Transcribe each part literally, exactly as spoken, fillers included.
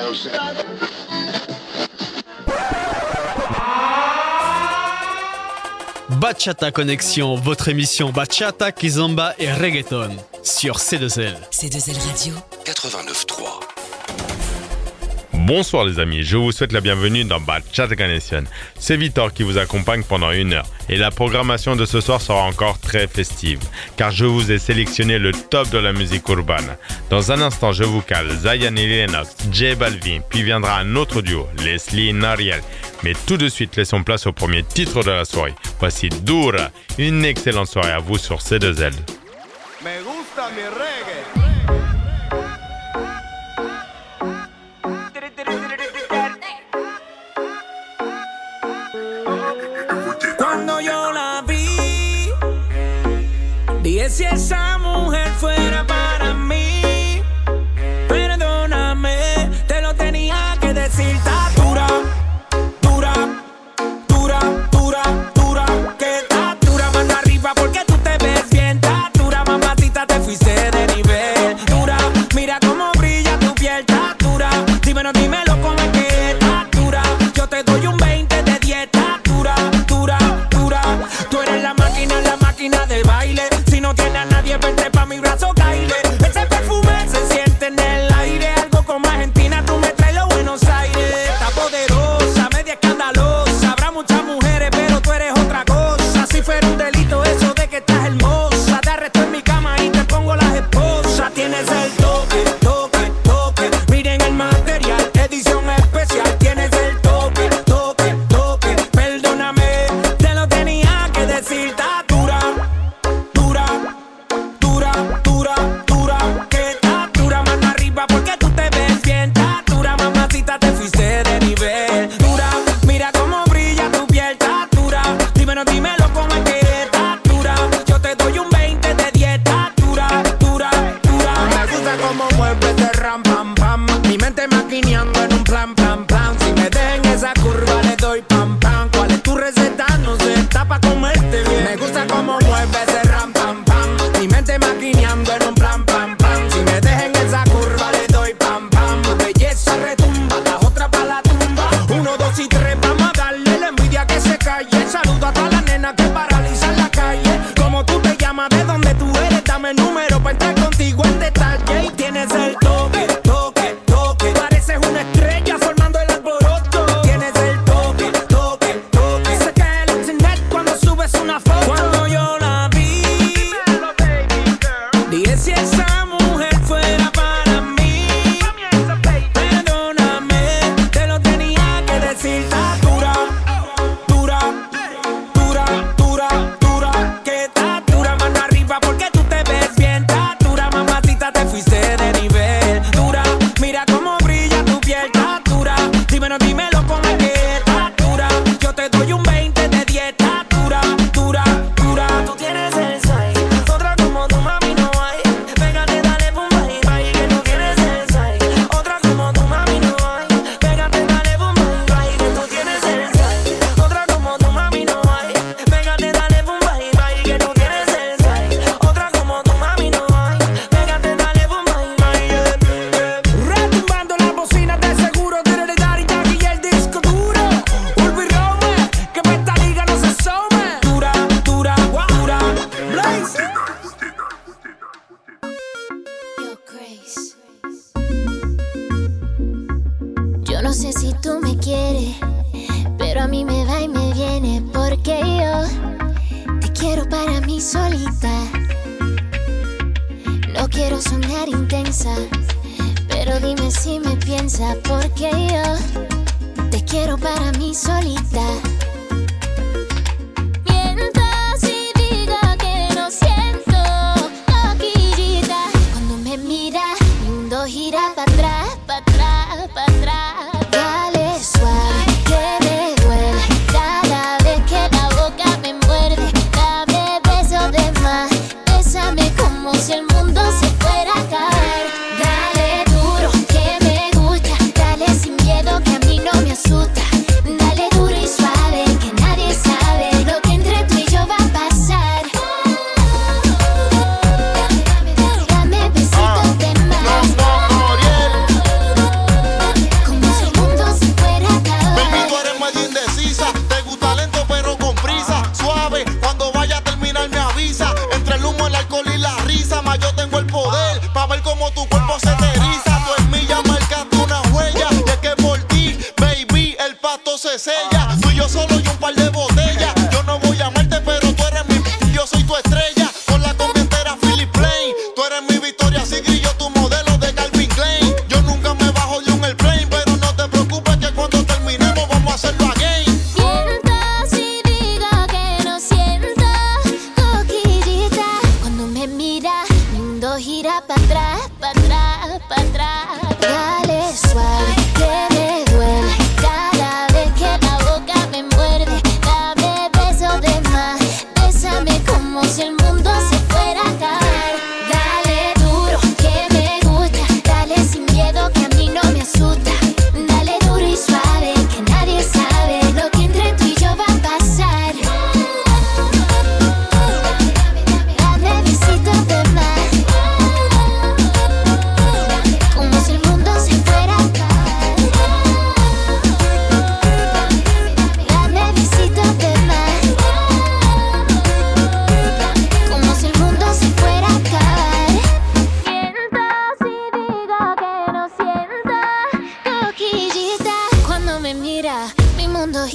Bachata Connexion, votre émission Bachata, Kizomba et Reggaeton sur C deux L. C deux L Radio quatre-vingt-neuf trois. Bonsoir les amis, je vous souhaite la bienvenue dans Bachata Connexion. C'est Victor qui vous accompagne pendant une heure et la programmation de ce soir sera encore très festive car je vous ai sélectionné le top de la musique urbaine. Dans un instant, je vous cale Zion et Lennox, J Balvin, puis viendra un autre duo, Leslie et Nariel. Mais tout de suite, laissons place au premier titre de la soirée. Voici Dura, une excellente soirée à vous sur C deux L. Me gusta mi reggae. Cuando yo la vi, dije si esa mujer fuera para mí, perdóname, te lo tenía que decir. Está dura, dura, dura, dura, dura, que está dura, mano arriba porque tú te ves bien. Está dura, mamacita, te fuiste de nivel. Dura, mira cómo brilla tu piel. Está dura, dímelo, dímelo cómo es que está dura. Yo te doy un veinte de dieta. Dura, dura, dura. Tú eres la máquina, la máquina del baile. Si no tienes a nadie, vente pa' mi brazo, caile. Ese perfume se siente en el aire. Algo como Argentina, tú me traes los Buenos Aires. Está poderosa, media escandalosa. Habrá muchas mujeres, pero tú eres otra cosa. Si fuera un delito eso de que estás hermosa, te arresto en mi cama y te pongo las esposas. Tienes el toque, toque, toque. Miren el material, edición especial. Tienes el toque, toque, toque. Perdóname, te lo tenía que decir. Está dura, dura, dura, dura, dura. Que está dura, mano arriba porque tú te ves bien. Está dura, mamacita, te fuiste de nivel. Dura, mira cómo brilla tu piel. Está dura, dímelo, dímelo cómo es que está dura. Yo te doy un veinte de dieta. Dura, dura, dura. Me gusta cómo mueves ese ram, pam, pam. Mi mente maquineando en un plan, plan, plan. Si me dejen esa curva le doy pam, pam. ¿Cuál es tu receta? No sé, está pa' comerte bien. Me gusta cómo mueves ese ram, pam, pam. Mi mente maquineando en un plan, pam, pam. Si me dejen esa curva le doy pam, pam. Tu belleza retumba, la otra pa' la tumba. Uno, dos y tres, vamos a darle la envidia que se calle. Saludo a todas las nenas que paralizan la calle. Como tú te llamas, de dónde tú eres, dame el número pa' entrar contigo en detalle. Y tienes el toque, toque, toque. Pareces una estrella formando el alboroto. Tienes el toque, toque, toque. Se cae el internet cuando subes una foto. Cuando yo la vi, dije si esa mujer fuera para mí, perdóname, te lo tenía que decir. Está dura, dura, dura, dura, dura. Que está dura, mano arriba porque tú te ves bien. Está dura, mamacita, te fuiste de nivel. Dura, mira cómo brilla tu piel. Está dura, dímelo, dímelo cómo es que está dura. Yo te doy un veinte de dieta. Dura, dura, dura. Tú tienes el size, otra como tu mami no hay. Pégate, dale pum, bye, bye, que tú tienes el size. Otra como tu mami no hay. Pégate, dale pum, bye, bye, que tú tienes el size. Otra como tu mami no hay. Pégate, dale pum, bye, bye, que tú tienes el size. Otra como tu mami no hay. Pégate, dale pum, bye, bye, yeah, yeah. Retumbando las bocinas de seguro. Daddy, daddy, daddy, y el disco duro. Ulvi Rome, que pa' esta liga no se some. Dura, dura, dura. Blaze. Yo, Grace. Yo no sé si tú me quieres, pero a mí me va y me viene porque yo te quiero para mí solita. No quiero sonar intensa, pero dime si me piensas porque yo te quiero para mí solita. Mientras y diga que no siento, loquillita. Cuando me mira, mi mundo gira pa' atrás, pa' atrás, pa' atrás. Dale suave, que me duele cada vez que la boca me muerde. Dame besos de más, bésame como si el mundo se fuera a caer. Dale duro, que me gusta, dale sin miedo que a mí no me asusta. Dale duro y suave.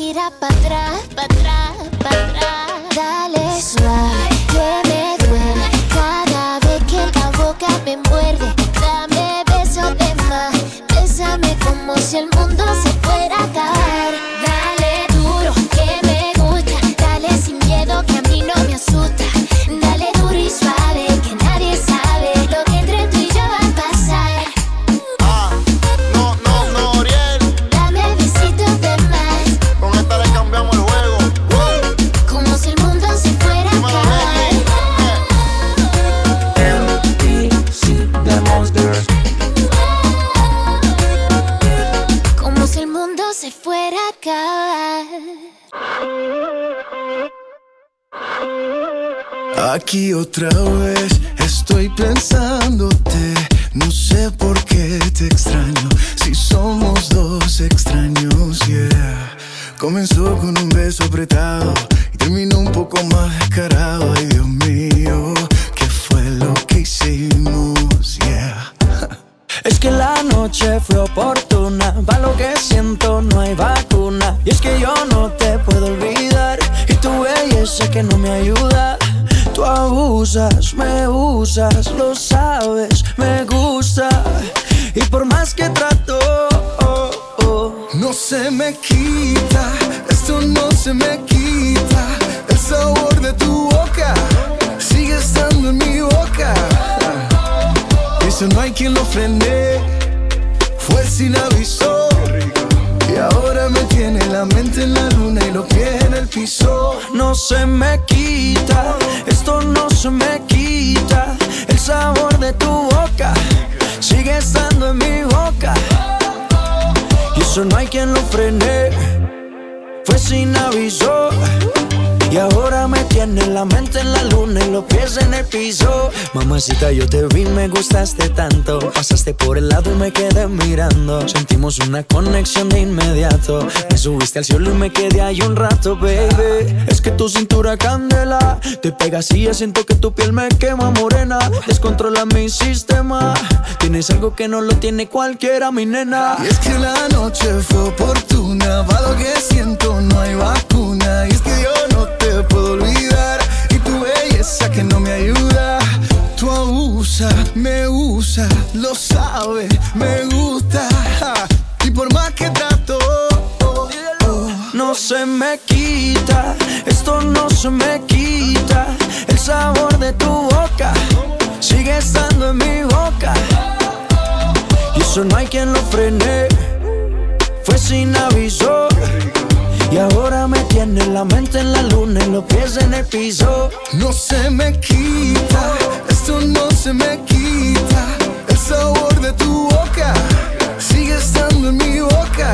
gira para atrás, para atrás, para atrás. Dale suave, que me duele cada vez que la boca me muerde. Dame besos de más, bésame como si el mundo se fuera a acabar. Dale duro, que me gusta, dale sin miedo que a mí no me asusta. Dale duro y suave, que nadie sabe lo que entre tú y yo va a pasar. Ah, no, no, no, Oriel. Dame besitos de más, Con esta le cambiamos el juego. como si el mundo se fuera a Dímelo, acabar. M P C, the monsters. Como si el mundo se fuera a acabar. Aquí otra vez estoy pensándote. No sé por qué te extraño. Si somos dos extraños, yeah. Comenzó con un beso apretado y terminó un poco más descarado. Ay, Dios mío, ¿qué fue lo que hicimos? Yeah. Es que la noche fue oportuna, pa' lo que siento no hay vacuna. Y es que yo no te puedo olvidar, y tu belleza que no me ayuda. Tú abusas, me usas, lo sabes, me gusta. Y por más que trato, oh, oh, No se me quita, esto no se me quita. El sabor de tu boca sigue estando en mi boca. Eso no hay quien lo frene, fue sin aviso. Y ahora me tiene la mente en la luna y los pies en el piso. no se me quita, esto no se me quita. El sabor de tu boca sigue estando en mi boca. Y eso no hay quien lo frene, fue sin aviso. Y ahora me tiene la mente en la luna y los pies en el piso. Mamacita, yo te vi, me gustaste tanto. Pasaste por el lado y me quedé mirando. Sentimos una conexión de inmediato. Me subiste al cielo y me quedé ahí un rato, baby. Es que tu cintura candela, te pegas y ya siento que tu piel me quema morena. Descontrola mi sistema, tienes algo que no lo tiene cualquiera, mi nena. Y es que la noche fue oportuna, pa' lo que siento no hay vacuna. Y es que yo no te puedo olvidar, y tu belleza que no me ayuda. Tú abusas, me usas, lo sabes, me gusta. Y por más que trato, oh, oh, No se me quita, esto no se me quita. El sabor de tu boca sigue estando en mi boca. Y eso no hay quien lo frene, fue sin aviso. Y ahora me tiene la mente en la luna y los pies en el piso. no se me quita, esto no se me quita. El sabor de tu boca sigue estando en mi boca.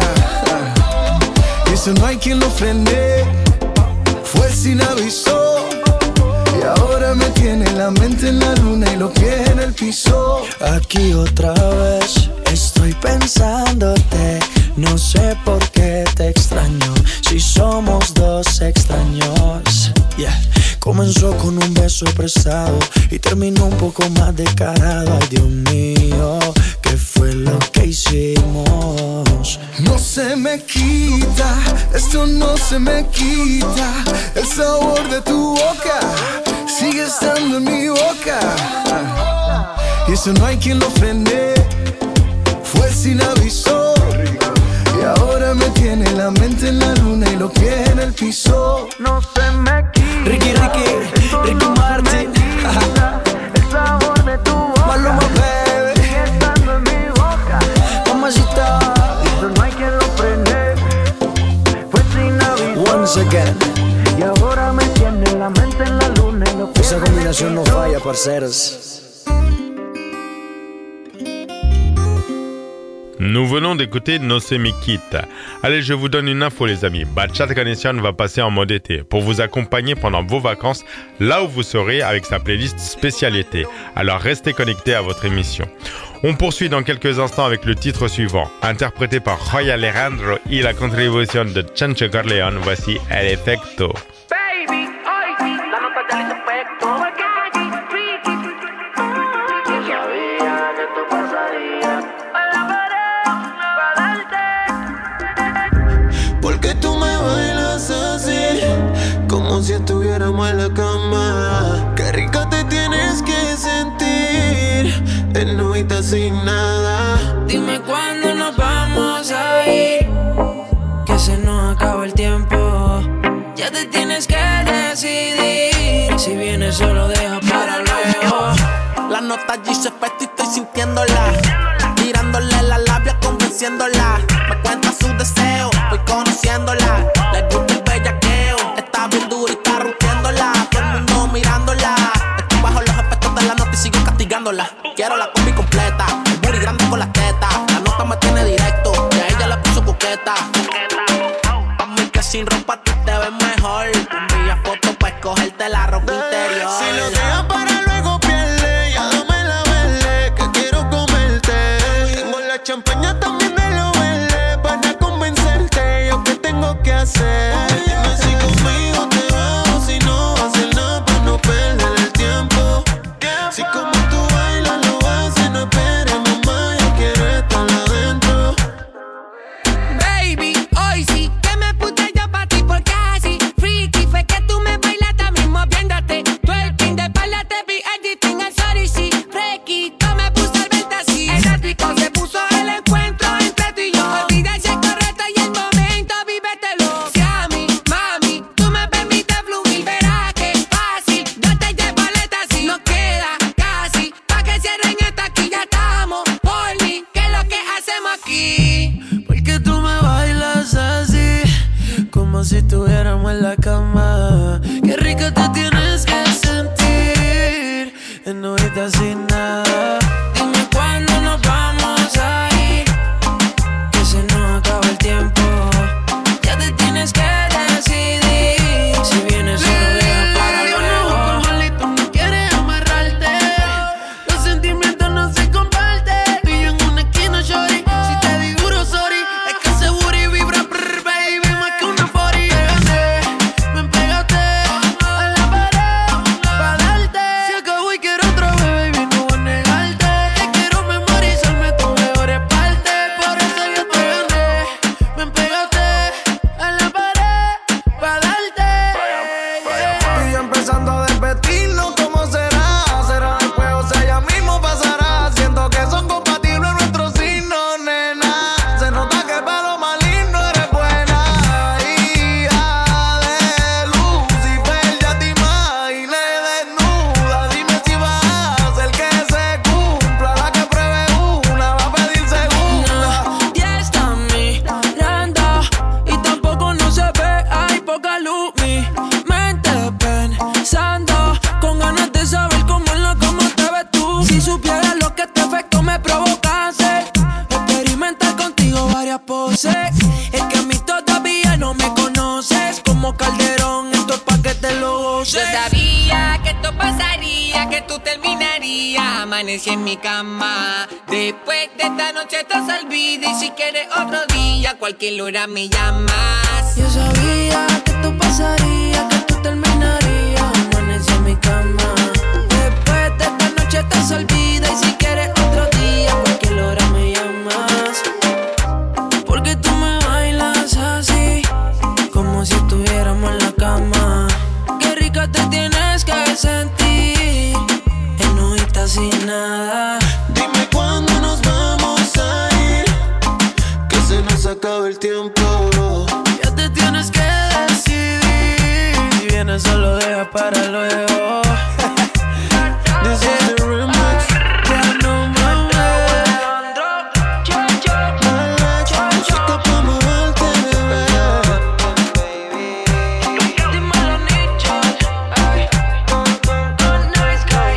Y eso no hay quien lo frene, fue sin aviso. Y ahora me tiene la mente en la luna y los pies en el piso. Aquí otra vez estoy pensándote. No sé por qué te extraño, si somos dos extraños. Yeah. Comenzó con un beso prestado y terminó un poco más descarado. Ay, Dios mío, ¿qué fue lo que hicimos? No se me quita, esto no se me quita. El sabor de tu boca sigue estando en mi boca. Y eso no hay quien lo frene, fue sin aviso. Y ahora me tiene la mente en la luna y los pies en el piso. No se me quita. Ricky, Ricky, Ricky Martin. El sabor de tu boca. Maluma, baby. Sigue estando en mi boca. Mamacita. Eso no hay quien lo frene, fue sin aviso. Once again. Y ahora me tiene la mente en la luna y los pies. Esa combinación no falla, parceros. Nous venons d'écouter No Se Me Quita. Allez, je vous donne une info les amis. Bachata Connection va passer en mode été pour vous accompagner pendant vos vacances là où vous serez avec sa playlist spéciale été. Alors restez connectés à votre émission. On poursuit dans quelques instants avec le titre suivant, interprété par Roy Alejandro y la contribution de Chencho Corleone. Voici El Efecto. Baby, hoy sí, la nota ya le hizo efecto. Yo sabía que esto pasaría. A la pared, para darte. Porque tú me ves si estuviéramos en la cama. Qué rico te tienes que sentir en novita sin nada. Dime cuándo nos vamos a ir, que se nos acaba el tiempo. Ya te tienes que decidir, si vienes solo deja para luego. La nota allí se fue y estoy sintiéndola, tirándole la labia, convenciéndola. Me cuenta su deseo, voy conociéndola. Le gusta el bellaqueo, está bien dura y está rompiéndola. Todo el mundo mirándola, estoy bajo los efectos de la nota y sigo castigándola. Quiero la combi completa, el booty grande con las tetas. La nota me tiene directo y a ella le puso coqueta. Pa' mí que sin ropa tú te ves mejor. Envía fotos pa' escogerte la ropa interior. Si lo dejas para luego pierde, ya dame la verde, que quiero comerte. Tengo la champaña también de lo verde, para convencerte. Yo qué tengo que hacer. Dime si conmigo te vas o si no vas a hacer nada para no perder el tiempo. Si como tú bailas lo haces, no esperemos más, yo quiero estar adentro. Baby, hoy sí que me puse yo pa' ti porque así freaky fue que tú me bailaste mismo viéndote. Twerking de espalda te vi editing al sorry sí. Frequito me puse al verte así. Eléctrico se puso el encuentro entre tú y yo. Olvida si es correcto y el momento vívetelo. Si a mí, mami, tú me permites fluir, verás que es fácil. Yo te llevo aleta así. No queda casi pa' que cierren esta aquí ya estamos. Por mí, ¿qué es lo que hacemos aquí? Porque tú me bailas así, como si estuviéramos en la cama. Qué rico te tienes que sentir en novita sin nada. Dime cuándo nos vamos a ir, que se nos acaba el tiempo. Ya te tienes que decidir, si vienes solo deja para luego. Por malito no quieres amarrarte, los sentimientos no se comparten. Tú y yo en una esquina, shorty, si te digo duro, sorry, es que ese booty vibra, brr, baby, más que una forty. Pégate, ven, pégate a la pared pa' darte. Si acabo y quiero otra vez, baby, no voy a negarte. Que quiero memorizarme tus mejores partes, por eso yo te gané. Ven, pégate a la pared pa' darte. Y yo empezando a despedirnos, ¿cómo será? ¿Será después o sea ya mismo pasará? Siento que son compatibles nuestros signos, nena. Se nota que para lo más lindo eres buena. Hija de Lucifer, ya te imaginé desnuda. Dime si vas a hacer que se cumpla. La que pruebe una va a pedir segunda. Ya está mirando y tampoco no se ve, hay poca luz. Mi mente pensando, con ganas de saber cómo es lo cómo te ves tú. Si supieras lo que este efecto me provocase, experimentar contigo varias poses. Es que a mí todavía no me conoces, como Calderón, esto es pa' que te lo goces. Yo sabía que esto pasaría, que tú terminarías. Amanecí en mi cama. Después de esta noche esto se olvida. Y si quieres otro día, cualquier hora me llamas. Yo sabía que esto pasaría, que tú terminarías. Amanecí en mi cama. Después de esta noche esto se olvida. Y si quieres otro día, cualquier hora me llamas. Porque tú me bailas así, como si estuviéramos en la cama. Qué rica te tienes que sentir en novita sin nada. Dime cuándo nos vamos a ir, que se nos acaba el tiempo. Ya te tienes que decidir, si vienes solo deja para luego. This is the remix. Ya no mames. Música pa' moverte, bebé. Dímelo, Nicho. Ay. Good night, sky.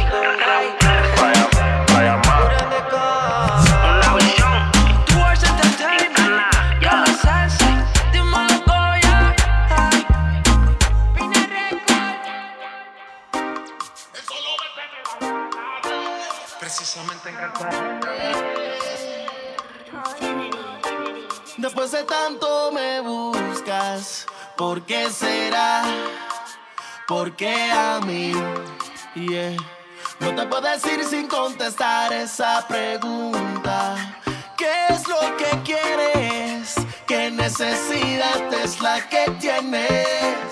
Tú eres entertainment. Yo lo sé. Dímelo, Goya. Ay. Pina Record. Precisamente en Después de tanto me buscas, ¿por qué será? ¿Por qué a mí? Yeah. No te puedo decir sin contestar esa pregunta. ¿Qué es lo que quieres? ¿Qué necesidad es la que tienes?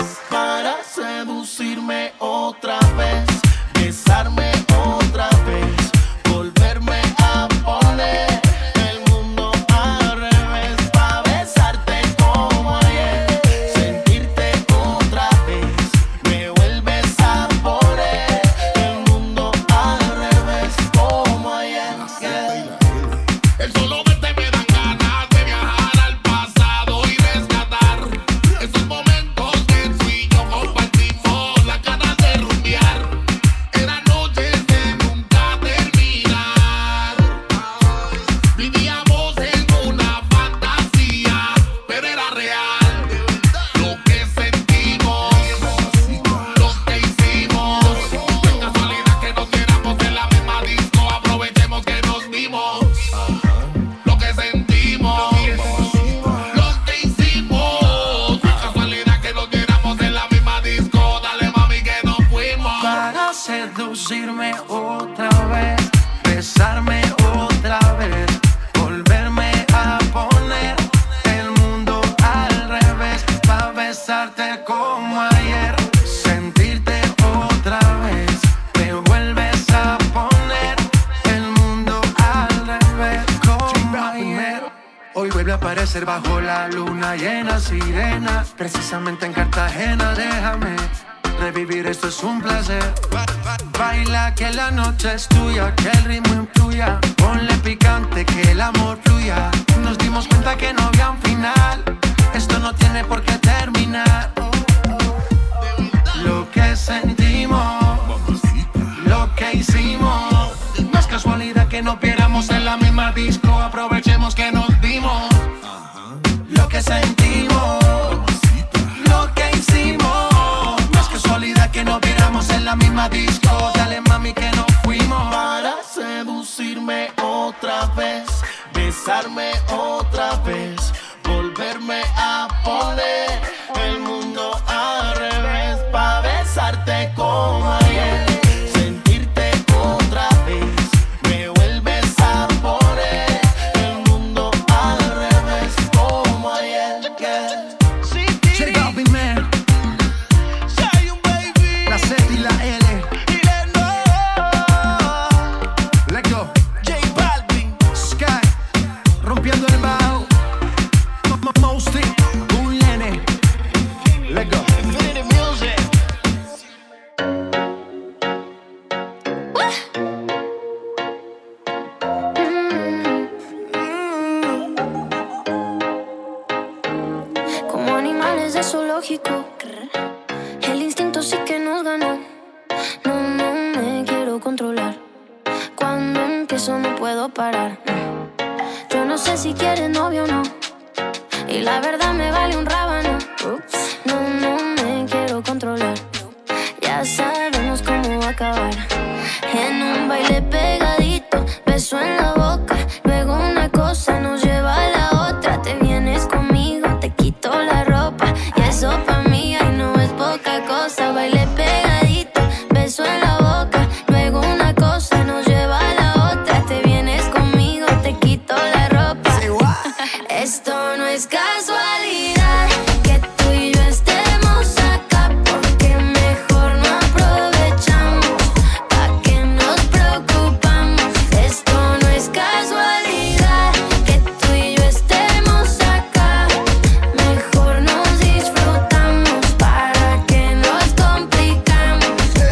para seducirme otra vez, besarme otra vez, volverme a poner el mundo al revés, pa' besarte como ayer, sentirte otra vez, me vuelves a poner el mundo al revés como ayer. El solo verte me dan ganas de viajar al pasado y rescatar esos momentos que tú y yo compartimos, las ganas de rumbear. Eran noches de nunca terminar. Vivíamos en una fantasía, pero era real lo que sentimos, lo que hicimos. No es casualidad que nos viéramos en la misma disco, aprovechemos que nos vimos. Lo que sentimos, lo que hicimos. No es casualidad que nos viéramos en la misma disco. Dale mami que nos fuimos. Para seducirme otra vez, besarme otra vez, volverme a poner el mundo al revés, pa' besarte como ayer, sentirte otra vez, me vuelves a poner el mundo al revés como ayer. Hoy vuelve a aparecer bajo la luna llena, sirena, precisamente en Cartagena. Déjame revivir, esto es un placer. Baila que la noche es tuya, que el ritmo influya, ponle picante que el amor fluya. Nos dimos cuenta que no había un final, esto no tiene por qué terminar. Lo que sentimos, lo que hicimos, no es casualidad que nos viéramos en la misma disco, aprovechemos que nos dimos. Lo que sentimos, lo que hicimos, no es casualidad que nos viéramos en la misma disco. Dale mami que nos fuimos. Para seducirme otra vez, besarme otra vez, volverme a poner el mundo al revés, pa' besarte como ayer, sentirte otra vez, me vuelves a poner el mundo al revés como ayer. J Balvin, man. La Z y la L. Let go. J Balvin. Sky. Rompiendo el bajo. Mosty. Un nene. Let go. Infinity Music. Como animales de zoológico, el instinto sí que nos ganó. No, no me quiero controlar. Cuando empiezo no puedo parar. Yo no sé si quieres novio o no, y la verdad me vale un rábano. No, no me quiero controlar. Ya sabemos cómo va a acabar. En un baile pegadito, beso en la boca, luego una cosa nos lleva a la otra. Te vienes conmigo, te quito la ropa, y eso pa' mí ay no es poca cosa. Baile pegadito, beso en la boca, luego una cosa nos lleva a la otra. Te vienes conmigo, te quito la ropa. Esto no es casualidad que tú y yo estemos acá, porque mejor no aprovechamos, pa' que nos preocupamos. Esto no es casualidad que tú y yo estemos acá, mejor nos disfrutamos, para que nos complicamos.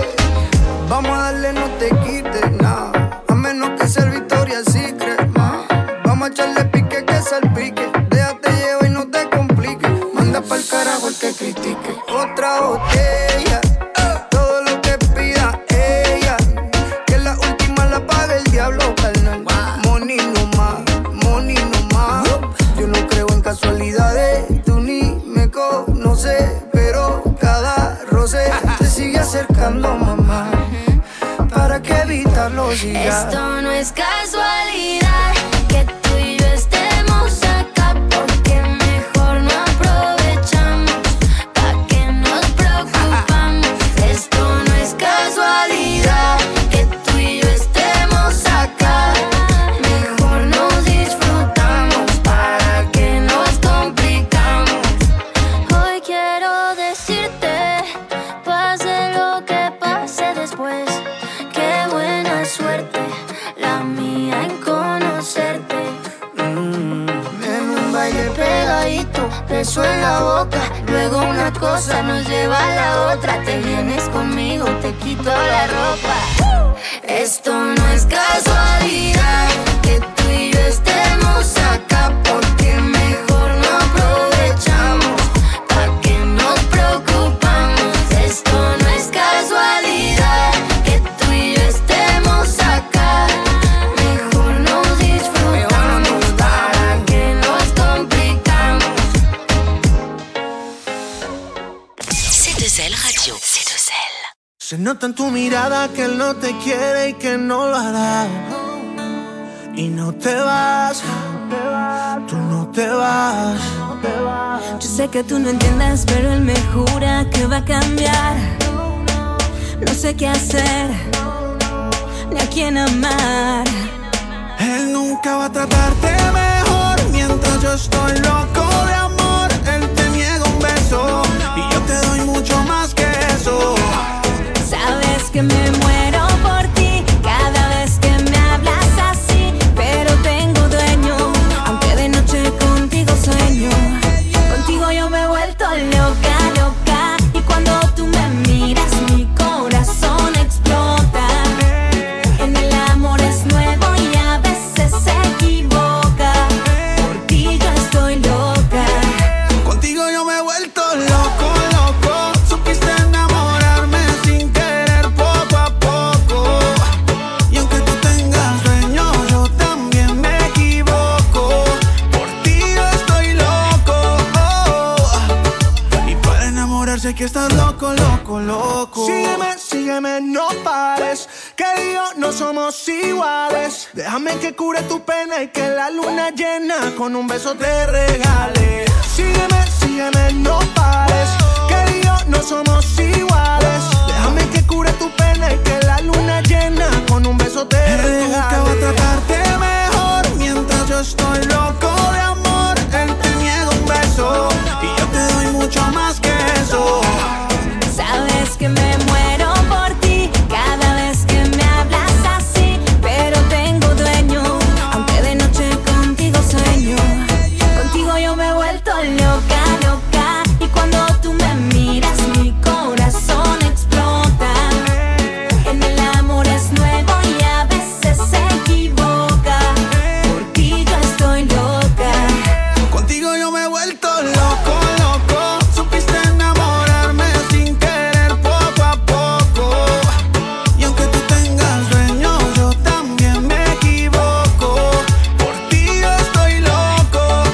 Vamos a darle, no te quites nada, a menos que sea el Victoria's Secret, ma. Vamos a echarle pique que salpique, déjate llevar y no te compliques. Manda pa'l carajo el que critique. Otra botella, todo lo que pida ella, que la última la paga el diablo, carnal. Money no más, money no más. Yo no creo en casualidades, tú ni me conoces, pero cada roce te sigue acercando, mamá, para que evitarlo siga. Esto no es casualidad que tú y yo estemos acá, porque mejor no aprovechamos, pa' que nos preocupamos. Esto no es casualidad que tú y yo estemos acá, mejor nos disfrutamos, para que nos complicamos. Hoy quiero decirte pegadito, beso en la boca. Luego una cosa nos lleva a la otra. Te vienes conmigo, te quito la ropa. Esto no es casualidad que tú y yo estemos acá, porque mejor no aprovechamos, pa' que nos preocupamos. Esto no es casualidad que tú y yo estemos acá, mejor nos disfrutamos, para que nos complicamos. C deux L Radio. C deux L. Se nota en tu mirada que él no te quiere y que no lo hará. Y no te vas, tú no te vas. Yo sé que tú no entiendes, pero él me jura que va a cambiar. No sé qué hacer, ni a quién amar. Él nunca va a tratarte mejor mientras yo estoy loco de amor. Él te niega un beso y yo te doy mucho más que eso. Sabes que me muero por ti cada vez que me hablas así, pero tengo dueño, aunque de noche contigo sueño. Contigo yo me he vuelto loca, loca, y cuando tú me miras mi corazón explota. En el amor es nuevo y a veces se equivoca. Por ti yo estoy loca. Contigo yo me he vuelto loco, loco. Supiste enamorarme sin querer poco a poco. Y aunque tú tengas sueño, yo también me equivoco. Por ti yo estoy loco. Y para enamorarse hay que estar loco, loco, loco. Sígueme, sígueme, no pares, que él y yo no somos iguales. Déjame que cure tu pena y que la luna llena con un beso te regale. Sígueme, sígueme, no pares, que él y yo no somos iguales. Déjame que cure tu pena y que la luna llena con un beso te regale. Él nunca va a tratarte mejor mientras yo estoy loco de amor. Él te niega un beso y yo te doy mucho más que eso. Sabes que me muero por ti cada vez que me hablas así, pero tengo dueño, aunque de noche contigo sueño. Contigo yo me he vuelto loca, loca, y cuando tú me miras mi corazón explota. En el amor es nuevo y a veces se equivoca. Por ti yo estoy loca. Contigo yo me he vuelto loco, loco. Supiste enamorarme sin querer poco a poco. Y aunque tú tengas sueño, yo también me equivoco. Por ti yo estoy loco.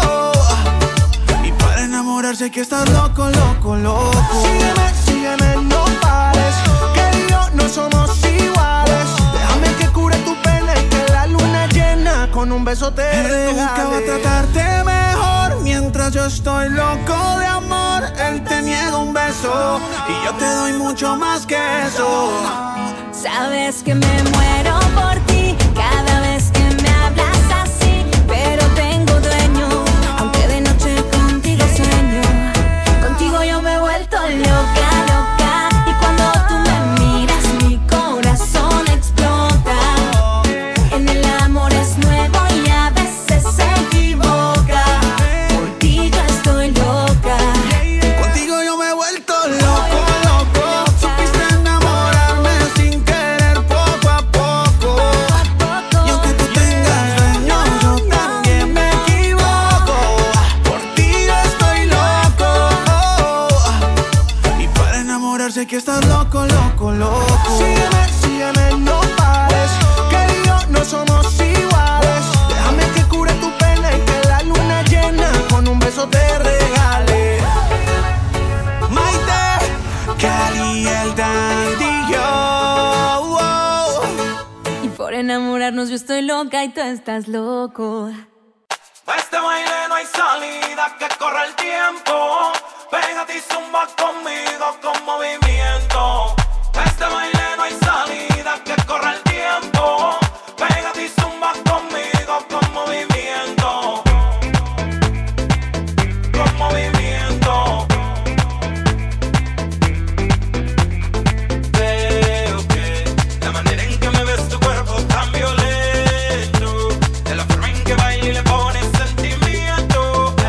Y para enamorarse hay que estar loco, loco, loco. Sígueme, sígueme, no pares, que él y yo no somos iguales. Déjame que cure tu pena y que la luna llena con un beso te regale. Él nunca va a tratarte mejor mientras yo estoy loco de amor. Él te niega un beso y yo te doy mucho más que eso. Sabes que me muero por ti cada vez que me hablas así, pero tengo dueño, aunque de noche contigo sueño. Contigo yo me he vuelto loca, loca, y cuando tú me miras mi corazón explota. En el amor es nuevo y a veces se equivoca. Por ti yo estoy loca. Contigo yo me he vuelto loco, loco. Supiste enamorarme sin querer poco a poco. Y aunque tú tengas sueño, yo también me equivoco. Por ti yo estoy loco. Y para enamorarse hay que estar loco, loco, loco. Sígueme, sígueme, no pares, que él y yo no somos iguales. Déjame que cure tu pena y que la luna llena con un beso te regale. Maite, Cali, el Dandy, yo. Y por enamorarnos yo estoy loca y tú estás loco. Pa' este baile no hay salida, que corre el tiempo. Pégate y zumba conmigo con movimiento. Pa' este baile no hay salida, que corre el tiempo. Pégate y zumba conmigo con movimiento. Con movimiento. Veo que la manera en que me ves tu cuerpo tan violento, de la forma en que baila y le pones sentimiento.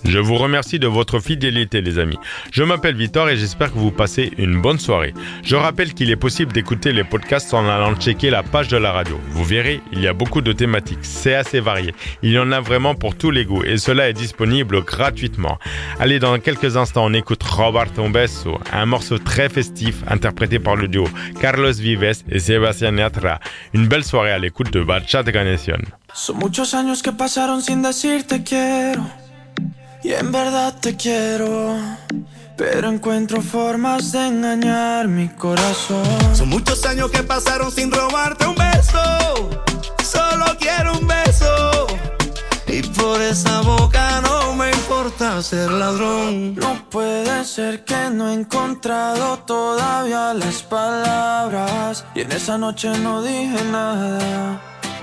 Je vous remercie de votre fidélité les amis. Je m'appelle Victor et j'espère que vous passez une bonne soirée. Je rappelle qu'il est possible d'écouter les podcasts en allant checker la page de la radio. Vous verrez, il y a beaucoup de thématiques, c'est assez varié. Il y en a vraiment pour tous les goûts et cela est disponible gratuitement. Allez, dans quelques instants, on écoute Roberto Un Beso, un morceau très festif interprété par le duo Carlos Vives et Sebastián Yatra. Une belle soirée à l'écoute de Bachata Canción. Son muchos años que pasaron sin decirte quiero. Y en verdad te quiero, pero encuentro formas de engañar mi corazón. Son muchos años que pasaron sin robarte un beso. Solo quiero un beso. Y por esa boca no me importa ser ladrón. No puede ser que no he encontrado todavía las palabras. Y en esa noche no dije nada.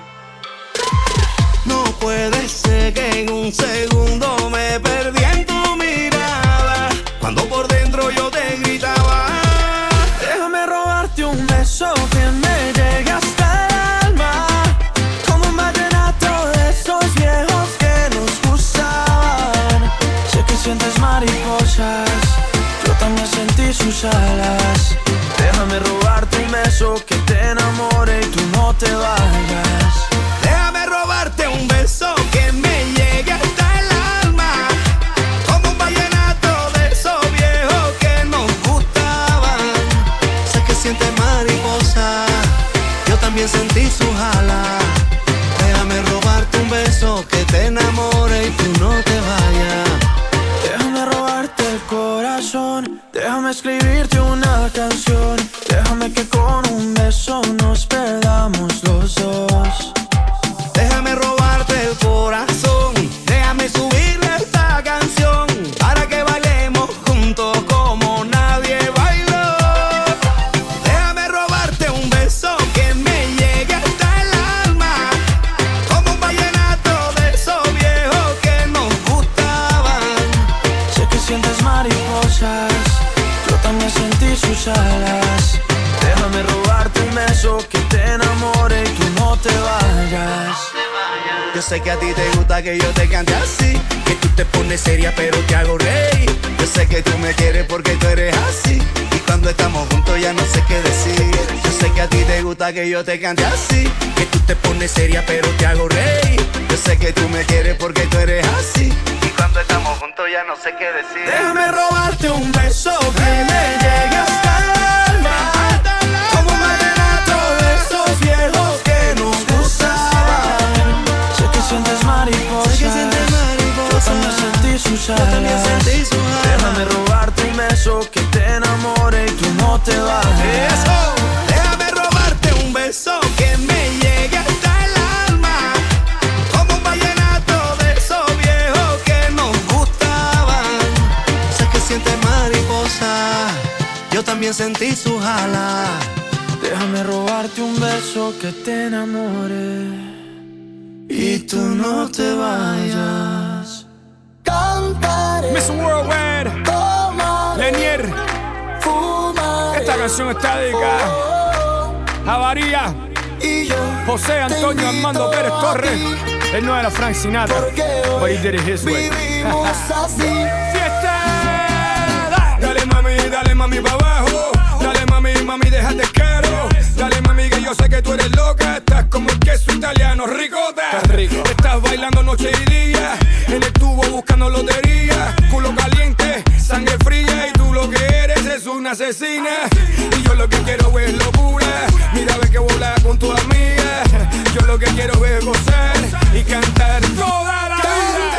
No puede ser que en un segundo me perdí en tu mirada, cuando por dentro yo te gritaba. Déjame robarte un beso que me llegue hasta el alma, como un vallenato de esos viejos que nos gustaban. Sé que sientes mariposas, yo también sentí sus alas. Déjame robarte un beso que te enamore y tú no te vayas. Déjame robarte un beso que me llegue hasta el alma, como un vallenato de esos viejos que nos gustaban. Sé que sientes mariposa, yo también sentí sus alas. Déjame robarte un beso que te enamore y tú no te vayas. Déjame robarte el corazón, déjame escribirte una canción. Déjame que con un beso nos perdamos los dos. Déjame robarte el corazón, déjame subirle esta canción, para que bailemos juntos como nadie bailó. Déjame robarte un beso que me llegue hasta el alma, como un vallenato de esos viejos que nos gustaban. Sé que sientes mariposas, yo también sentí sus alas. Déjame robarte un beso que te enamore y tú no te vayas. Yo sé que a ti te gusta que yo te cante así, que tú te pones seria pero te hago reír. Yo sé que tú me quieres porque tú eres así, y cuando estamos juntos ya no sé qué decir. Yo sé que a ti te gusta que yo te cante así, que tú te pones seria pero te hago reír. Yo sé que tú me quieres porque tú eres así, y cuando estamos juntos ya no sé qué decir. Déjame robarte un beso que me llegue hasta el alma, como un vallenato de esos viejos que nos gustaban. Sé que sientes mariposas, sé que sientes mariposas, yo también sentí sus alas. Yo también sentí sus alas. Déjame robarte un beso que te enamore y tú no te vayas. Eso. Déjame robarte un beso que me llegue hasta el alma, como un vallenato de esos viejos que nos gustaban. Sé que sientes mariposa, yo también sentí sus alas. Déjame robarte un beso que te enamore y tú no te vayas. Cantaré. Miss Worldwide, Lenier. Fumaré. Esta canción está dedicada a María, José Antonio Armando Pérez Torres. Él no era Frank Sinatra, but he did it his way. Fiesta. Dale mami, dale mami pa' abajo. Dale mami, mami, déjate caro. Dale mami que yo sé que tú eres loca. Estás como el queso italiano, ricota. Estás rico. Estás bailando noche y día, en el tubo buscando lotería. Culo caliente, sangre fría, y tú lo que eres es una asesina. Y yo lo que quiero es locura. Mira, ve que volar con tu amiga. Yo lo que quiero es gozar y cantar toda la vida.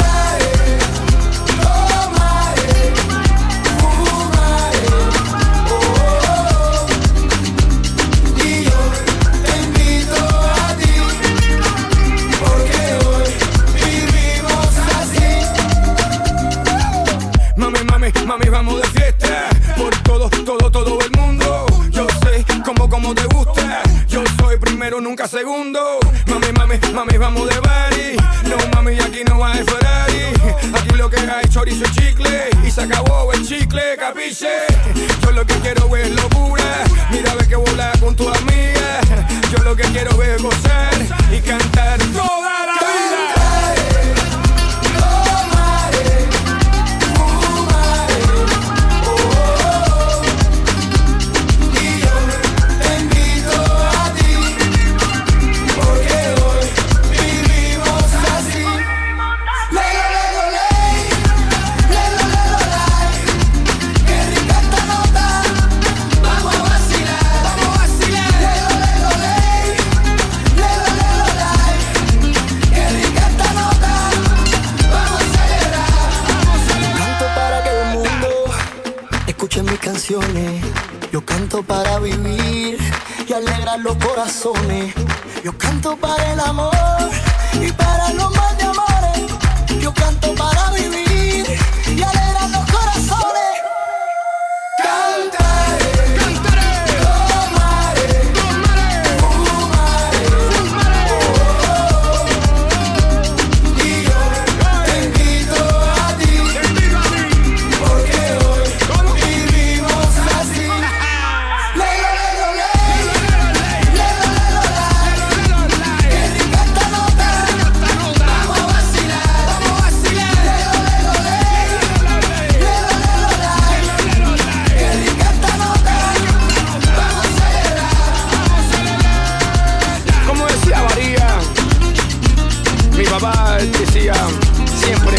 Mami, vamos de fiesta por todo, todo, todo el mundo. Yo sé cómo, cómo te gusta. Yo soy primero, nunca segundo. Mami, mami, mami, vamos de party. No, mami, aquí no hay Ferrari. Aquí lo que hay chorizo y chicle, y se acabó el chicle, capiche. Yo lo que quiero es locura. Mira, ve que volar con tu amiga. Yo lo que quiero es gozar y cantar toda la vida. canciones. Yo canto para vivir y alegrar los corazones. Yo canto para el amor y para los más de amores. Yo canto para vivir y alegrar los corazones. Cantaré, cantaré, tomaré, tomaré, fumaré, fumaré. Y yo te invito a ti, porque hoy vivimos así. Lelo, lelo, lelo, lelo, lelo, lelo, qué rica esta nota. Vamos a vacilar, vamos a vacilar. Lelo, lelo, lelo, lelo, lelo, qué rica esta nota. Vamos a celebrar, vamos a celebrar. Como decía María, mi papá decía siempre,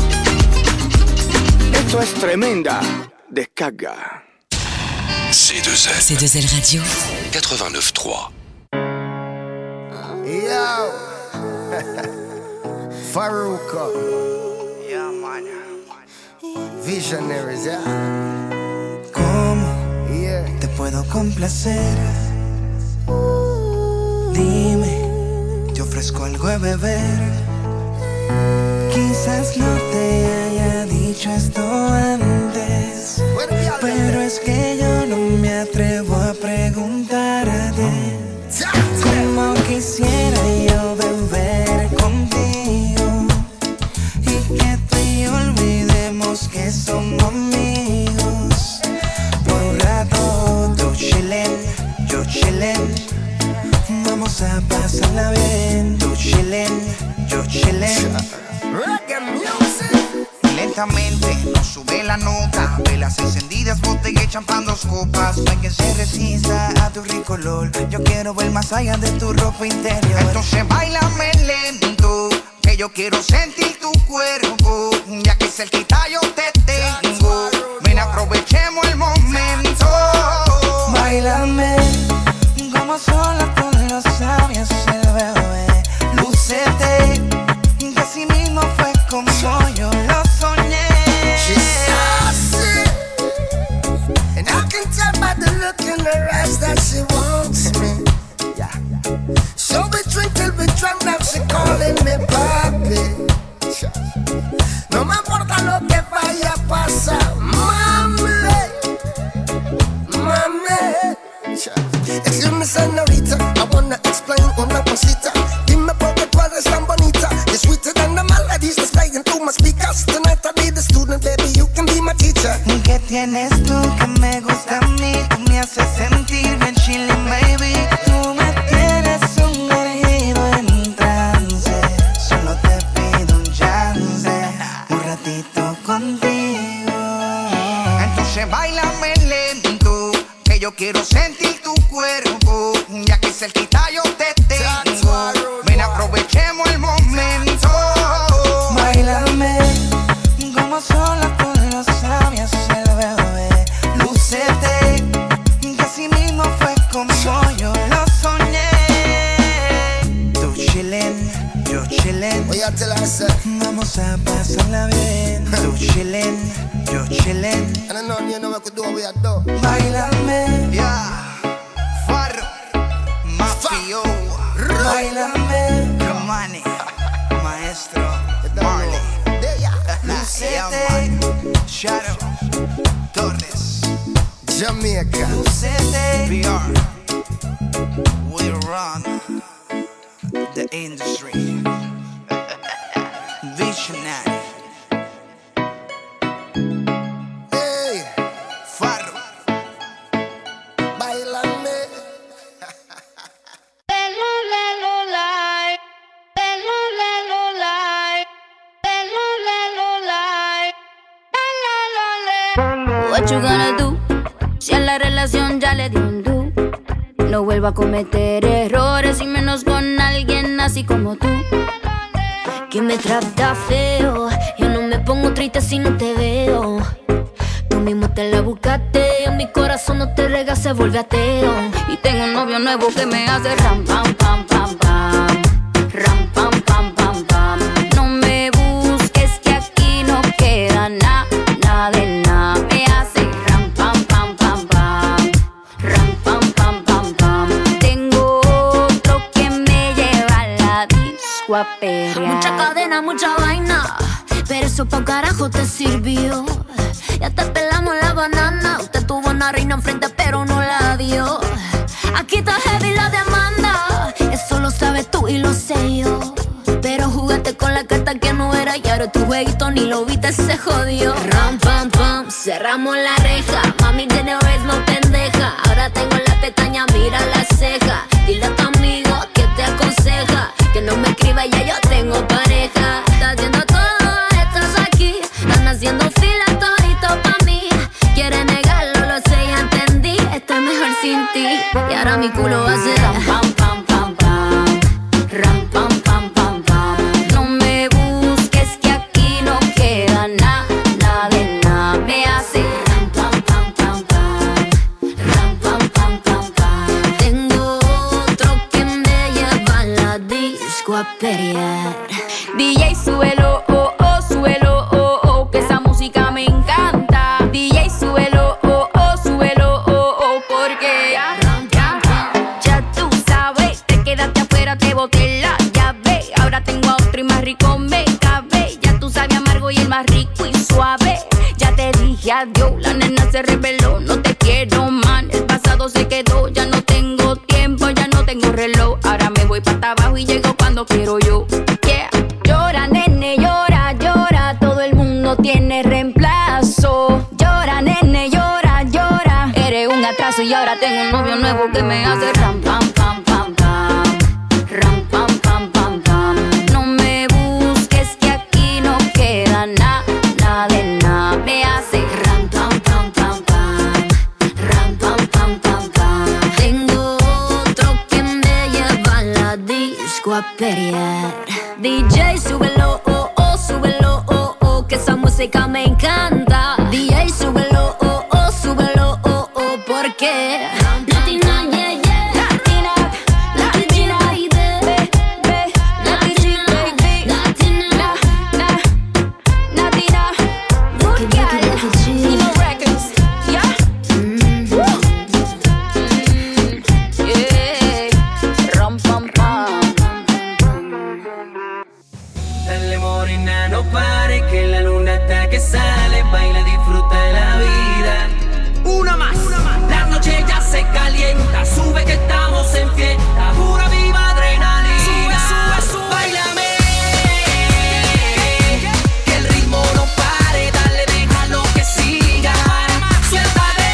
esto es tremenda descarga. C deux L. C deux L Radio. quatre-vingt-neuf trois. Yo, Faruqa. Yeah, man. Visionaries, yeah. ¿Cómo Yeah. te puedo complacer? Dime, te ofrezco algo de beber. Quizás no te haya dicho esto antes, pero es que yo no me atrevo a preguntarte cómo quisiera yo beber contigo y que tú y yo olvidemos que somos amigos. Por un rato tú chillen, yo chillen, vamos a pasarla bien. Tú chillen, yo chillen. Reggae music. Lentamente nos sube la nota, velas encendidas, botella y champán, dos copas. No hay quien se resista a tu rico olor. Yo quiero ver más allá de tu ropa interior. Entonces bailame lento, que yo quiero sentir tu cuerpo. Ya que cerquita yo te tengo, ven aprovechemos el momento. Báilame como sola con los sabios el bebé. Lúcete, que así mismo fue como yo lo soñé. She's saucy, and I can tell by the look in her eyes that she wants me. Yeah. So we drink till we drunk, now she calling me papi. No me importa lo que vaya a pasar, mami, mami. Excuse me, señorita, I wanna explain una cosita. Dime por qué tú eres tan bonita. You're sweeter than the melodies that's playing through my speakers. Tonight I'll be the student, baby, you can be my teacher. ¿Qué tienes tú que me gusta a mí? Tú me haces sentir bien chilling, baby. Tú me tienes sumergido en trance. Solo te pido un chance, un ratito contigo. Entonces bailame lento, que yo quiero sentir tu cuerpo. Ya que cerquita yo te tengo, ven aprovechemos el momento. Báilame como sola con los sabios el bebé. Lúcete, que así mismo fue como yo lo soñé. Tú chillen, yo chillen, Oye, te la sé. vamos a pasarla bien. Tú chillen, yo chillen, And I know you know what we do, we are do. báilame, Yeah, Farro, Mafio, báilame, Romani, Maestro, Marley, lúcete, Shadow, Torres, Jamaica. lúcete. V R. We run the industry. Visionary. Hey, Farro. bailame. What you gonna do? Si a la relación ya le di un do. No vuelvo a cometer errores y menos con alguien así como tú, que me trata feo. Yo no me pongo triste si no te veo. Tú mismo te la buscaste. En mi corazón no te rega, se vuelve ateo. Y tengo un novio nuevo que me hace ram, pam, pam, pam, pam. Ram, pam, pam, pam, pam. No me busques que aquí no queda nada, nada de nada. Me hace ram, pam, pam, a perrear. Mucha cadena, mucha vaina, pero eso pa' carajo te sirvió. Ya te pelamos la banana. Usted tuvo una reina enfrente pero no la dio. Aquí está heavy la demanda, eso lo sabes tú y lo sé yo. Pero jugaste con la carta que no era y ahora tu jueguito ni lo viste, se jodió. Ram, pam, pam, cerramos la reja. Mami tiene ritmo pendeja. Ahora tengo la pestaña, mira la ceja. Dile a tu amigo que te aconseja que no me escriba, ya yo tengo pareja. Estás haciendo todo, estás aquí. Están haciendo fila todito pa' mí. Quiere negarlo, lo sé, ya entendí. Estoy mejor sin ti. Y ahora mi culo va a ser ram, pam, pam, pam, pam. Ram, pam, pam, pam, pam. No me busques que aquí no queda nada, nada de nada. Me hace ram, pam, pam, pam, pam. Ram, pam, pam, pam, pam. Tengo otro que me lleva a la disco a pelear. D J, súbelo, oh, oh, súbelo, oh, oh, que esa música me encanta. D J, súbelo, oh, oh, súbelo, oh, oh, porque ya, ya, ya tú sabes, te quedaste afuera, te boté la llave. Ahora tengo a otro y más rico me cabe. Ya tú sabes amargo y el más rico y suave. Ya te dije adiós, la nena se reveló, no te quiero, man. El pasado se quedó, ya no tengo tiempo, ya no tengo reloj. Ahora me voy para abajo y llego cuando quiero yo. Yeah. Llora, nene, llora, llora, todo el mundo tiene reemplazo. Llora, nene, llora, llora. Eres un atraso y ahora tengo un novio nuevo que me hace ram, pam, pam, pam, pam. Ram, pam, pam, pam, pam. No me busques que aquí no queda nada, nada de nada. Me hace ram, pam, pam, pam, pam. Ram, pam, pam, pam, pam. Tengo otro que me lleva a la disco a pelear. D J, súbelo, oh, oh, súbelo, oh, oh, que esa música me encanta. D J, súbelo, oh, oh, súbelo, oh, oh, porque Latina, yeah, yeah. Latina, Latina, baby, baby. Latina, baby, Latina, na, na, Latina. Royal, Nino Records, yeah. Woo. Yeah, ram, pam, pam. Dale morena, no pare, que la luna está que sale. Baila, disfruta la vida. Una más, una más. La noche ya se calienta, sube que estamos en fiesta. Pura viva adrenalina. Sube, sube, sube. Báilame, que el ritmo no pare. Dale, déjalo que siga. Suéltale,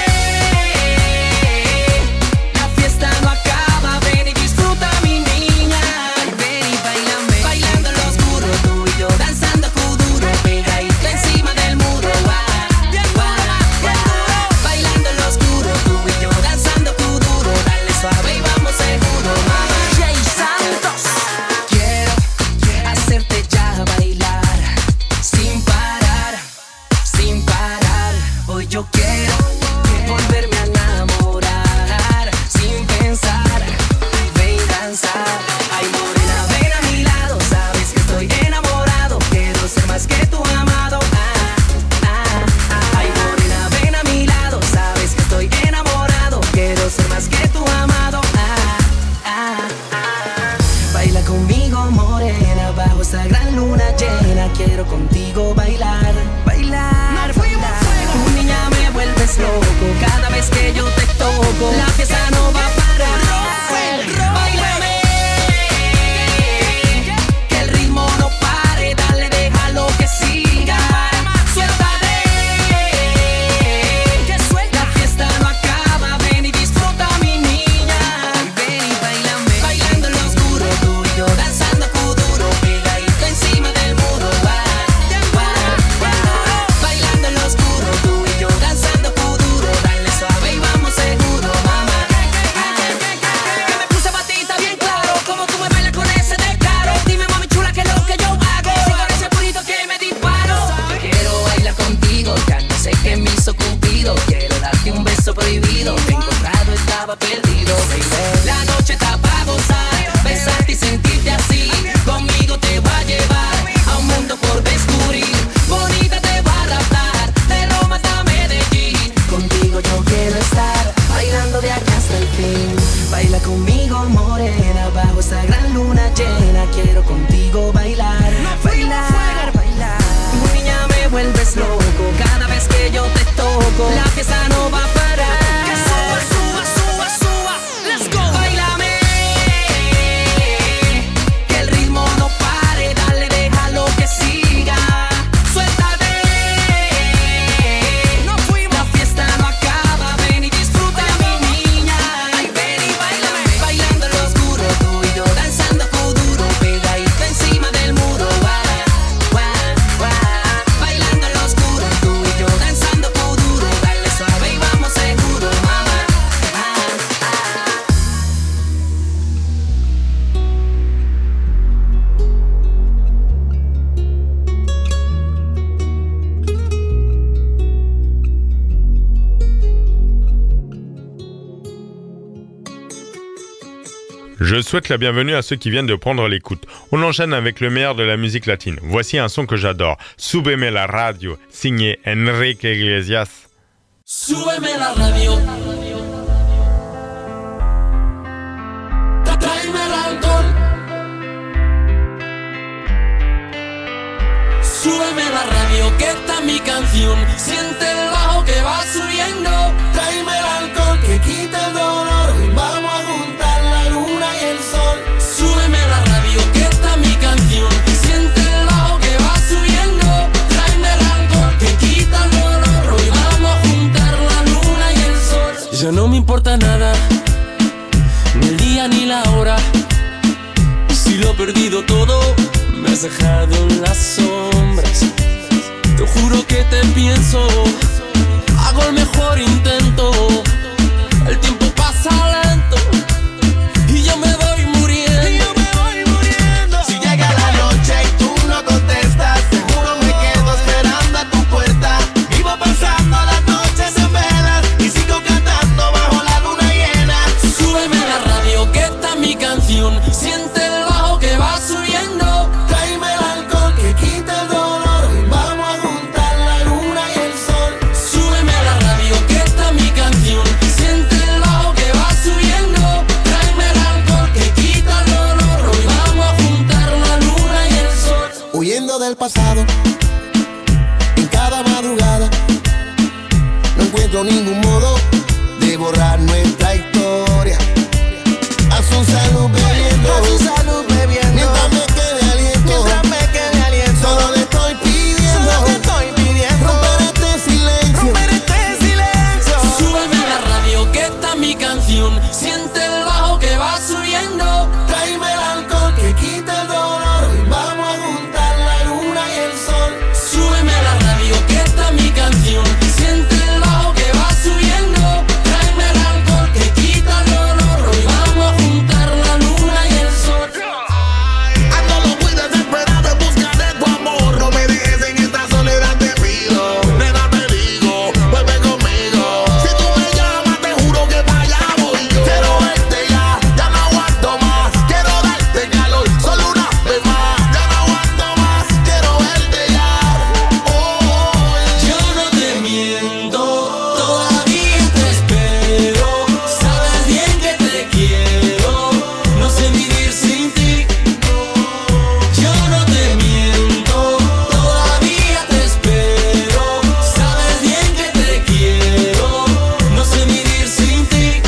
la fiesta no acaba. Ven y disfruta, mi niña. Ven y báilame, bailando en lo oscuro, tú y yo danzando kuduro, pegadito encima del muro. Guau, guau, bailando en lo oscuro, tú y yo danzando kuduro. Dale suave y vamos seguro, mamá. Jay Santos, quiero hacerte ya bailar sin parar, sin parar. Hoy yo quiero volverme a enamorar sin pensar. Ven y danzar. Ay, morena, ven a mi lado. Sabes que estoy enamorado. Quiero ser más que tu amado. Ah, ah, ah. Ay, morena, ven a mi lado. Sabes que estoy enamorado. Quiero ser más que tu amado. Ah, ah, ah. Baila conmigo, morena, bajo esa gran luna llena. Quiero contigo bailar, bailar, bailar. Tu niña me vuelves loco cada vez que yo te toco. La fiesta no va a parar. Báilame, que el ritmo no pare. Dale, déjalo que siga. Suéltale, la fiesta no acaba. Ven y disfruta, mi niña. Ven y bailame, bailando en lo oscuro, tú y yo danzando kuduro, pegadito encima del muro. Guau, Je souhaite la bienvenue à ceux qui viennent de prendre l'écoute. On enchaîne avec le meilleur de la musique latine. Voici un son que j'adore. Súbeme la radio, signé Enrique Iglesias. Súbeme la radio. Tráeme el alcohol. Súbeme la radio, que esta es mi canción. Siente el bajo que va subiendo. Tráeme el alcohol que quita el dolor. Y vamos a juntar la luna y el sol. Súbeme la radio, que esta es mi canción. Siente el bajo que va subiendo. Tráeme el alcohol que quita el dolor. Hoy vamos a juntar la luna y el sol. Ya no me importa nada, ni el día ni la hora. Si lo he perdido todo, me has dejado en las sombras. Te juro que te pienso, hago el mejor intento. El tiempo pasa lento y yo me voy muriendo. Y yo me voy muriendo. Si llega la noche y tú no contestas, seguro me quedo esperando a tu puerta. Vivo pasando las noches en velas y sigo cantando bajo la luna llena. Súbeme la radio, que esta es mi canción. Siente el bajo que va subiendo. Tráeme el alcohol que quita el dolor. Y vamos a juntar la luna y el sol. Súbeme la radio, que esta es mi canción. Siente el bajo que va subiendo. Tráeme el alcohol que quita el dolor. Hoy vamos a juntar la luna y el sol. Huyendo del pasado, en cada madrugada, no encuentro ningún modo de borrar nuestra historia. A su salud bebiendo, a su salud bebiendo, mientras me quede aliento, mientras me quede aliento. Solo le estoy pidiendo, solo le estoy pidiendo, romper este silencio, romper este silencio. Súbeme la radio, que esta es mi canción. Siente el bajo que va subiendo. Tráeme el alcohol que quita el dolor. Y vamos a juntar la luna y el sol. Súbeme la radio, que esta es mi canción. Siente el bajo que va subiendo. Tráeme el alcohol que quita el dolor. Hoy vamos a juntar la luna y el sol. Ando muy desesperado en busca de tu amor. No me dejes en esta soledad, te pido. Nena, te digo, vuelve conmigo. Si tú me llamas, te juro que para allá voy yo. Quiero verte ya, ya no aguanto más. Quiero darte calor, solo una vez más. Ya no aguanto más, quiero verte ya. Oh, Yo no te miento, todavía te espero. Sabes bien que te quiero, no sé vivir sin ti. Yo no te miento, todavía te espero. Sabes bien que te quiero, no sé vivir sin ti.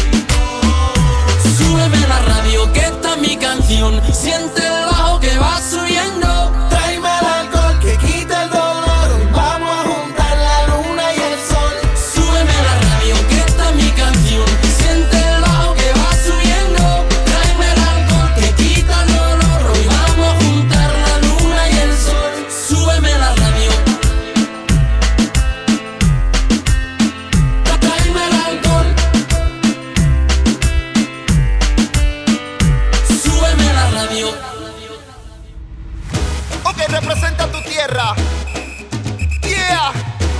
Súbeme la radio, que esta es mi canción. Siente el bajo que va subiendo. Tráeme el alcohol que quita el dolor. Hoy vamos a juntar la luna y el sol. Súbeme la radio, que esta es mi canción. Siente el bajo que va subiendo. Tráeme el alcohol que quita el dolor. Hoy vamos a juntar la luna y el sol. Súbeme la radio. Tráeme el alcohol. Súbeme la radio. ok, representa tu tierra. Yeah.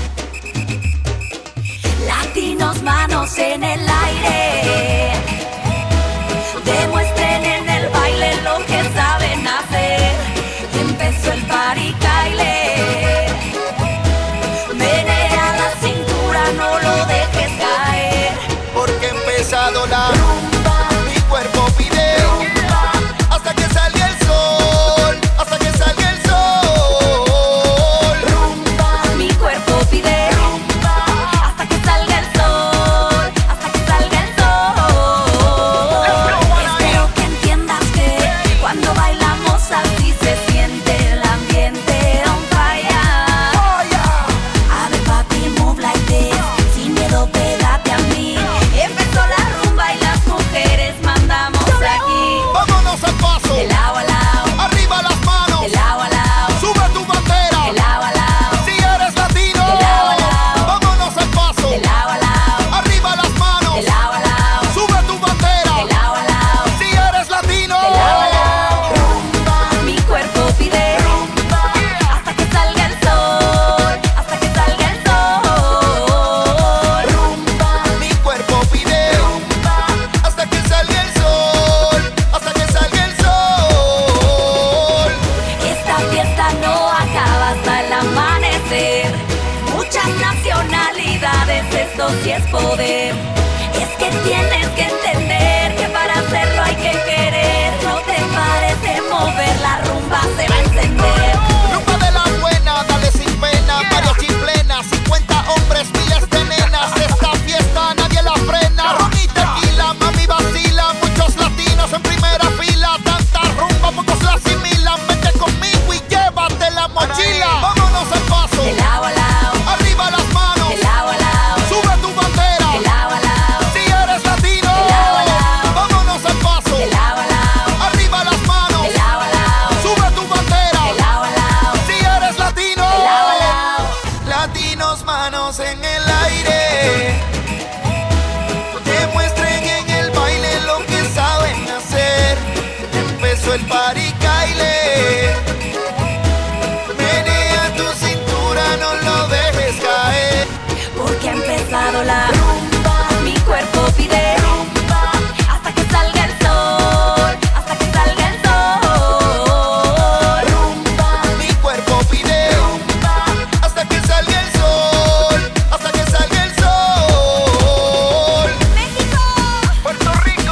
Latinos, manos en el aire. Demuestren en el baile lo que saben hacer. Empezó el party caile. Menea la cintura, no lo dejes caer. Porque he empezado la rumba, mi cuerpo pide rumba, hasta que salga el sol, hasta que salga el sol. Rumba, mi cuerpo pide rumba, hasta que salga el sol, hasta que salga el sol. Espero hasta el amanecer. Muchas nacionalidades, esto sí es poder. Es que tienes que entender que para hacerlo hay que querer. No te pares de mover, la rumba se va a encender. Rumba de la buena, dale sin pena, yeah. Varios chiflenas, cincuenta hombres, miles de nenas. Esta fiesta nadie la frena. Ron y tequila, mami vacila, muchos latinos en primera fila. Tanta rumba, pocos la asimilan. Vete conmigo y llévate la mochila. Vámonos al paso, de lado a lado, arriba las manos, de lado a lado, sube tu bandera, de lado a lado, si eres latino, de lado a lado, vámonos al paso, de lado a lado, arriba las manos, de lado a lado, sube tu bandera, de lado a lado, si eres latino, de lado a lado. Latinos, manos en el aire, demuestren en el baile lo que saben hacer. Empezó el party caile, menea tu cintura, no lo dejes caer. Porque ha empezado la rumba, mi cuerpo pide rumba, hasta que salga el sol, hasta que salga el sol. Rumba, mi cuerpo pide rumba, hasta que salga el sol, hasta que salga el sol. México, Puerto Rico,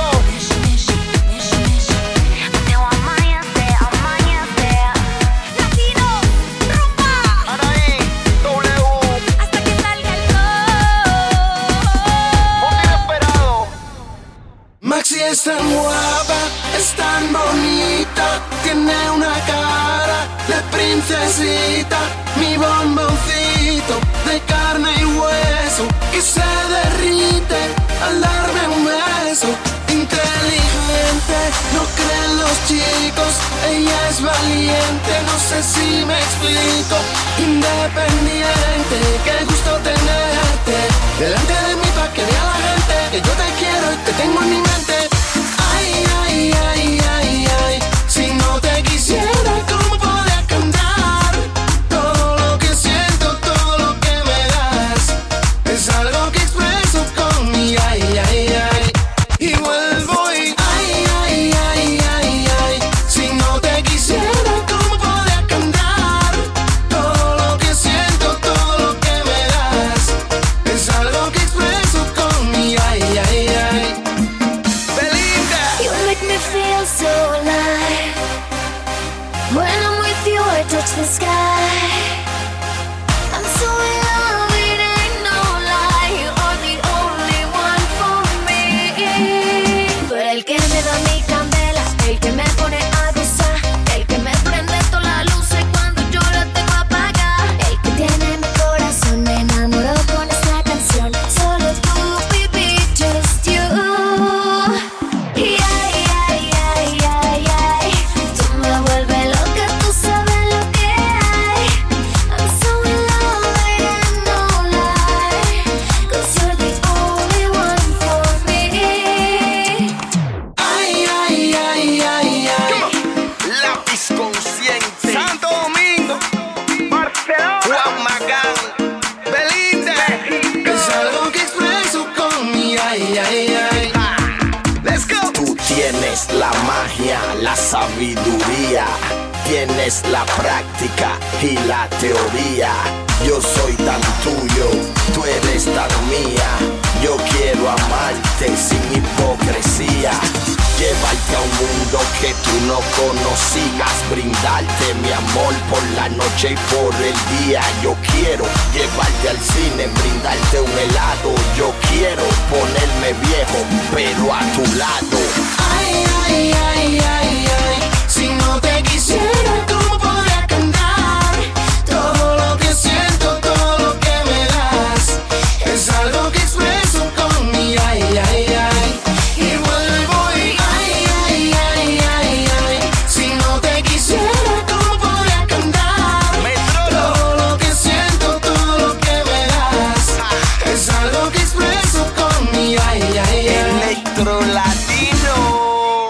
latino, rumba, Anaí, W, hasta que salga el sol. muy inesperado. Maxi es tan guapa, es tan bonita, tiene una cara de princesita, mi bomboncito de carne y hueso que se derrite al darme un beso. Inteligente, no creen los chicos, ella es valiente, no sé si me explico. Independiente, qué gusto tenerte delante de mí pa' que vea la gente que yo te quiero y te tengo en mi mente. Ay, ay, ay, ay, ay, si no te quisiera, ¿cómo podría cantar? Todo lo que siento, todo lo que me das, es algo que expreso con mi ay, ay, ay. Y vuelvo y ay, ay, ay, ay, ay, si no te quisiera, ¿cómo podría cantar? Todo lo que siento, todo lo que me das, es algo que expreso con mi ay, ay, ay. Belinda, You make me feel so alive. When I'm with you, I touch the sky. I'm so in love, it ain't no lie. You are the only one for me. Tú eres el que me da mi candela, el que me pone a gozar, el que me prende todas las luces cuando yo la tengo apagada, el que tiene mi corazón, me enamoró con esta canción. Solo tú, baby, just you. Y ay, ay, ay, ay, ay, tú me vuelves loca, tú sabes lo que hay. I'm so in love, it ain't no lie, 'cause you're the only one for me. ay, ay, ay, ay, ay. Lápiz consciente, Santo Domingo, Barcelona, Juan Magán, Belinda, Es algo que expreso con mi ay, ay, ay. let's go. Tú tienes la magia, la sabiduría, tienes la práctica y la teoría. Yo soy tan tuyo, tú eres tan mía. Yo quiero amarte sin hipocresía. Llevarte a un mundo que tú no conocías, brindarte mi amor por la noche y por el día. Yo quiero llevarte al cine, brindarte un helado. Yo quiero ponerme viejo, pero a tu lado. Ay, ay, ay, ay, ay, si no te quisiera, ¿cómo podría cantar? Todo lo que siento, todo lo que me das, es algo que expreso con mi ay, ay, ay. Y vuelvo y ay, ay, ay, ay, ay, si no te quisiera, ¿cómo podría cantar? Todo lo que siento, todo lo que me das, es algo que expreso con mi ay, ay, ay. Electro Latino.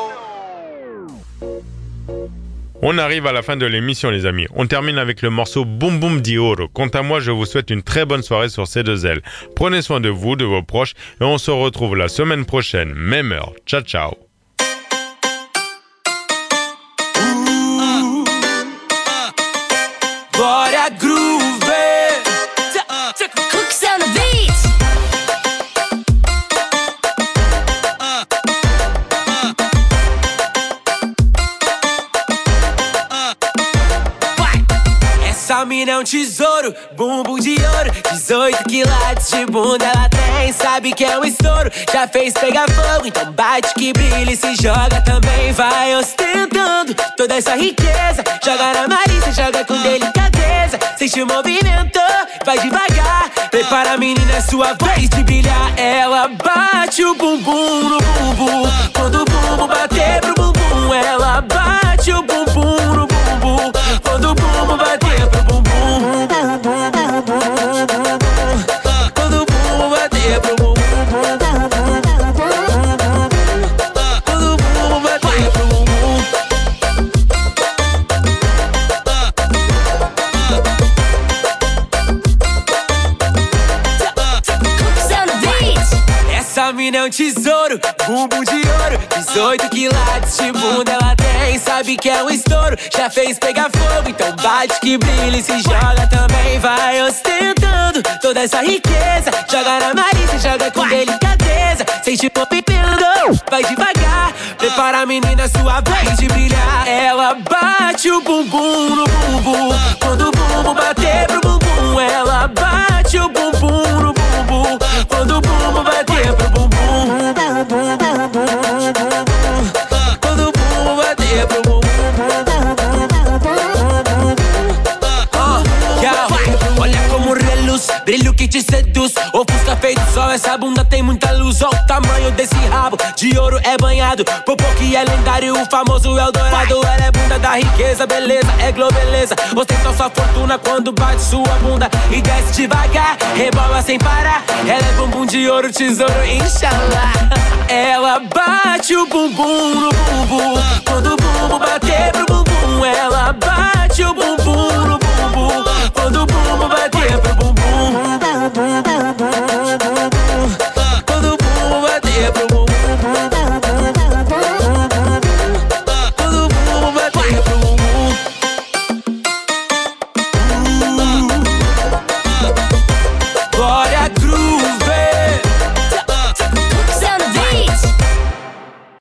On arrive à la fin de l'émission, les amis. On termine avec le morceau Boom Boom Di Oro. Quant à moi, je vous souhaite une très bonne soirée sur C deux L. Prenez soin de vous, de vos proches, et on se retrouve la semaine prochaine, même heure. Ciao, ciao. Bora groove. Cooks on the beat. Essa mina é um tesouro, bumbum de ouro. Dezoito quilates de bunda ela tem. Sabe que é um estouro, já fez pegar fogo. Então bate que brilha e se joga também. Vai ostentando toda essa riqueza. Joga na Marisa, joga com delicadeza. Sente o movimento, vai devagar. Prepara a menina, é sua vez de brilhar. Ela bate o bumbum no bumbum. Quando o bumbum bater pro bumbum, ela bate o bumbum no bumbum. Quando o bumbum bater pro bumbum. Quando o bumbum bater pro bumbum. Quando o bumbum bater pro bumbum. Essa mina é um tesouro, bumbum de ouro. Dezoito quilates de bunda ela tem. Sabe que é um estouro, já fez pegar fogo. Então bate que brilha e se joga também. Vai ostentando toda essa riqueza. Joga na Marisa, joga com delicadeza. Sente o movimento, vai devagar. Prepara a menina, sua vez de brilhar. Ela bate o bumbum no bumbum. Quando o bumbum bater pro bumbum, ela bate o bumbum no bumbum. Quando o bumbum bater pro bumbum. Quando o bumbum bater pro bumbum. Oh, yeah. Olha como reluz, brilho que te seduz. Ofusca feito sol, essa bunda tem muita luz. Olha o tamanho desse rabo, de ouro é banhado. Popô que é lendário, o famoso Eldorado. Ela é bunda da riqueza, beleza, é globeleza. Ostenta sua fortuna quando bate sua bunda e desce devagar, rebola sem parar. Ela é bumbum de ouro, tesouro, inshallah. Ela bate o bumbum no bumbum. Quando o bumbum bater